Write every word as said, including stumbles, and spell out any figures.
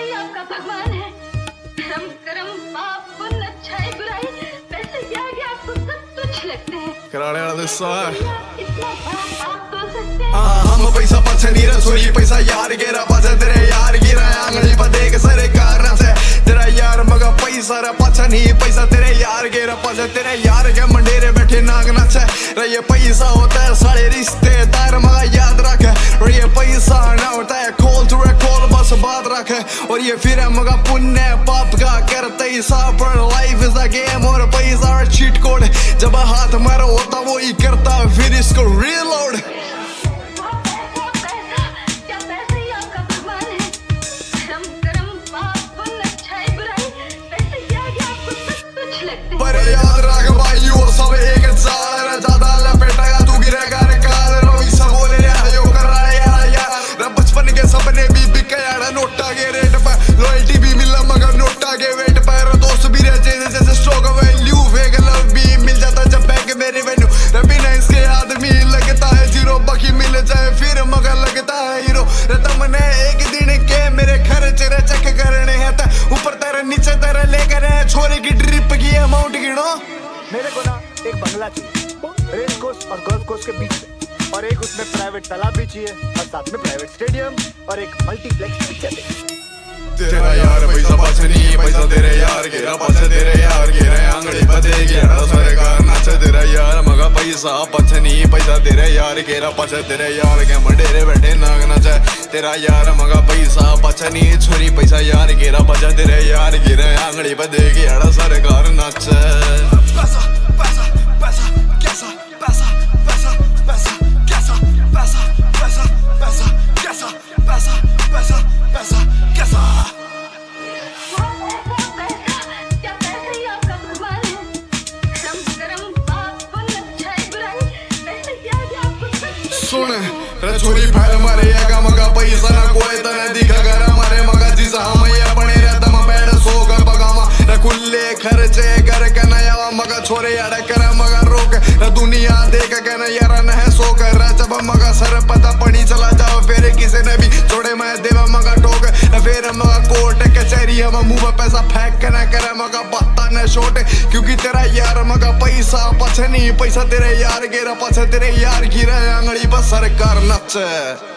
ही आपका भगवान है। धर्म कर्म पाप पुण्य अच्छाई बुराई पैसे के आगे आपको सब तुच्छ लगते हैं। कराने वाला दिस्सा इतना बड़ा पाप तोल सकते हैं। हाँ हम पैसा पछे नहीं रसोई पैसा यार गिरा पछे तेरे यार गिरा आंगली पर देख सारे कारण से तेरा यार मगा पैसा रे पछे नहीं पैसा तेरे यार गिरा पछे तेरे यार के मंडेरे बैठे नाग नाचे रे ये पैसा होता है सारे रिश्तेदार मगा याद रखे और ये पैसा ना होता है कॉल टू कॉल बस बात रखे और ये फिर है मगा पुण्य पाप का करते ही पर लाइफ इज अ गेम और पैसा और चीट कोड जब हाथ मारा होता वो ही करता फिर इसको रीलोड। पर याद रख भाई वो सब एक इंसान है ज्यादा लपेटेगा तू गिरेगा रे काल रोई सब बोले यार यो कर रहा है यार यार रे बचपन के सपने भी बिके यार नोटा के रेट पर लॉयल्टी भी मिला मगर नोटा के वेट पर दोस्त भी रहे जैसे स्टॉक वैल्यू फेक लव भी मिल जाता जब बैंक में रेवेन्यू रे बिना इसके आदमी लगता है जीरो बाकी मिल जाए फिर मगर लगता है हीरो रे तुमने एक दिन के मेरे खर्च रे चेक करने हैं ऊपर तेरे नीचे तेरे लेकर छोरे की ड्रिप की अमाउंट गिनो। मेरे को ना एक बंगला चाहिए रेस कोर्स और गोल्फ कोर्स के बीच में और एक उसमें प्राइवेट तालाब भी चाहिए और साथ में प्राइवेट स्टेडियम और एक मल्टीप्लेक्स पिक्चर देखने। तेरा यार पैसा पछे नहीं पैसा तेरे यार गिरा पछे तेरे यार गिरा आंगली पर देख यार सारे कार नाचे तेरा यार मगा पैसा पछे नहीं पैसा तेरे यार गिरा पछे तेरे यार के मंडेरे बैठे नाग नाचे तेरा यार मगा पैसा पछे नहीं छोरी पैसा यार गिरा पछे तेरे यार गिरा आंगली पर देख यार सारे कार नाचे पैसा पैसा पैसा कैसा पैसा पैसा पैसा कैसा पैसा पैसा पैसा कैसा पैसा पैसा पैसा कैसा। सुन रे छोरी फैल मारे या मगा पैसा ना कोई तने दिखा कर मारे मगा जिसा हम या बने रे दम बैठ सो कर बगामा रे खुले खर्चे कर के नया मगा छोरे यार कर मगा रोक रे दुनिया देख के न यार न है सो कर जब मगा सर पता पड़ी चला जाओ फिर किसी ने भी छोड़े मैं देवा मगा टोक फिर मगा कोर्ट कचहरी हम मुंह में पैसा फेंक के न करे मगा पत्ता न छोटे क्योंकि तेरा यार मगा पैसा पछे नहीं पैसा तेरे यार गिरा पछे तेरे यार गिरा आंगली पर सरकार नचे।